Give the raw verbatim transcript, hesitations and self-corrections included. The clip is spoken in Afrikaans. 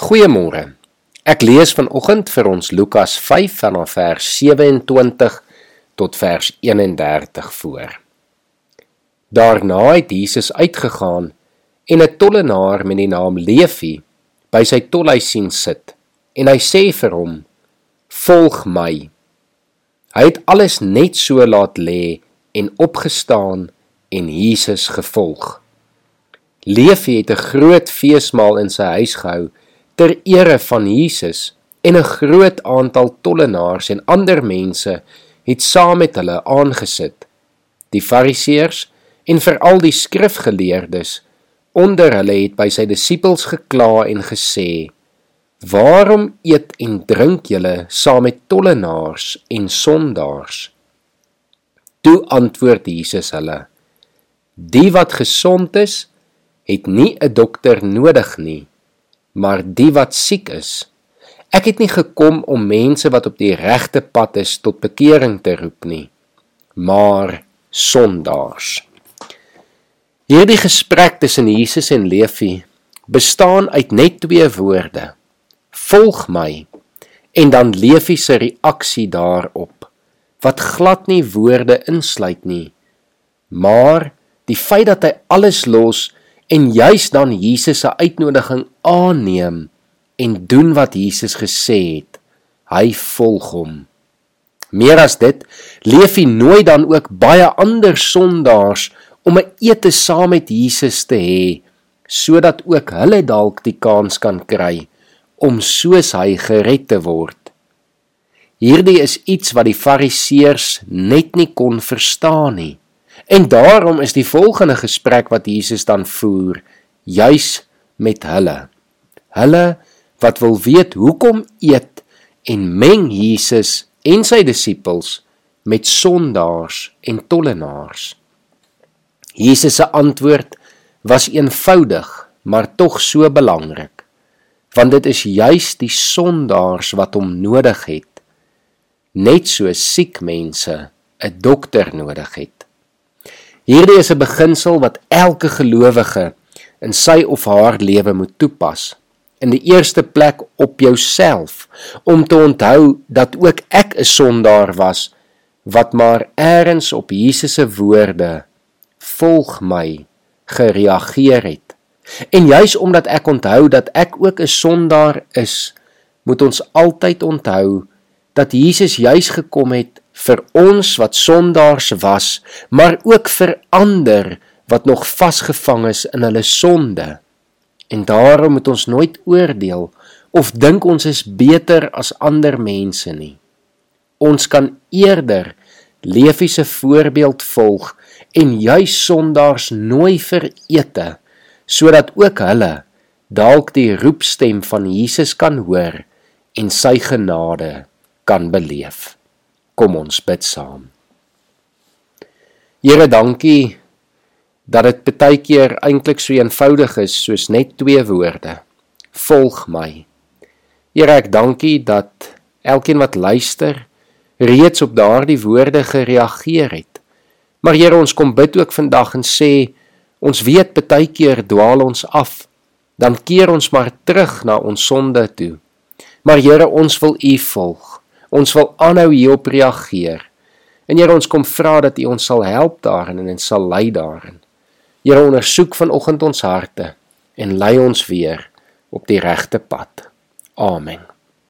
Goeiemôre. Ek lees vanoggend vir ons Lukas vyf vanaf vers sewe-en-twintig tot vers een-en-dertig voor. Daarna het Jesus uitgegaan en 'n tollenaar met die naam Levi by sy tolhuis sien sit en hy sê vir hom: "Volg my." Hy het alles net so laat lê en opgestaan en Jesus gevolg. Levi het 'n groot feesmaal in sy huis gehou ter ere van Jesus en 'n groot aantal tollenaars en ander mense het saam met hulle aangesit. Die Fariseërs en veral die skrifgeleerdes onder hulle het by sy disippels gekla en gesê: "Waarom eet en drink julle saam met tollenaars en sondaars?" Toe antwoord Jesus hulle: "Die wat gesond is, het nie 'n dokter nodig nie, maar die wat siek is. Ek het nie gekom om mense wat op die regte pad is tot bekering te roep nie, maar sondaars." Hierdie gesprek tussen Jesus en Levi bestaan uit net twee woorde: "Volg my", en dan Levi se reaksie daarop, wat glad nie woorde insluit nie, maar die feit dat hy alles los en juis dan Jesus se uitnodiging aanneem en doen wat Jesus gesê het. Hy volg hom. Meer as dit, Levi nooi dan ook baie ander sondaars om 'n ete saam met Jesus te hê, sodat ook hulle dalk die kans kan kry om soos hy gered te word. Hierdie is iets wat die Fariseërs net nie kon verstaan nie. En daarom is die volgende gesprek wat Jesus dan voer, juis met hulle. Hulle wat wil weet hoekom eet en meng Jesus en sy disippels met sondaars en tollenaars. Jesus se antwoord was eenvoudig, maar tog so belangrik, want dit is juis die sondaars wat hom nodig het, net so siek mense 'n dokter nodig het. Hierdie is 'n beginsel wat elke gelowige in sy of haar lewe moet toepas. In die eerste plek op jouself, om te onthou dat ook ek 'n sondaar was, wat maar eers op Jesus se woorde, "Volg my", gereageer het. En juis omdat ek onthou dat ek ook 'n sondaar is, moet ons altyd onthou dat Jesus juis gekom het vir ons wat sondaars was, maar ook vir ander wat nog vasgevang is in hulle sonde. En daarom moet ons nooit oordeel of dink ons is beter as ander mense nie. Ons kan eerder Levi se voorbeeld volg en juis sondaars nooi vir ete, sodat ook hulle dalk die roepstem van Jesus kan hoor en sy genade kan beleef. Kom ons bid saam. Here, dankie dat dit baie keer eintlik so eenvoudig is soos net twee woorde. Volg my. Here, ek dankie dat elkeen wat luister reeds op daardie woorde gereageer het. Maar Here, ons kom bid ook vandag en sê, ons weet baie keer dwaal ons af, dan keer ons maar terug na ons sonde toe. Maar Here, ons wil U volg. Ons wil aanhou hierop reageer. En Here, ons kom vra dat U ons sal help daarin en ons sal lei daarin. Here, ondersoek vanoggend ons harte en lei ons weer op die regte pad. Amen.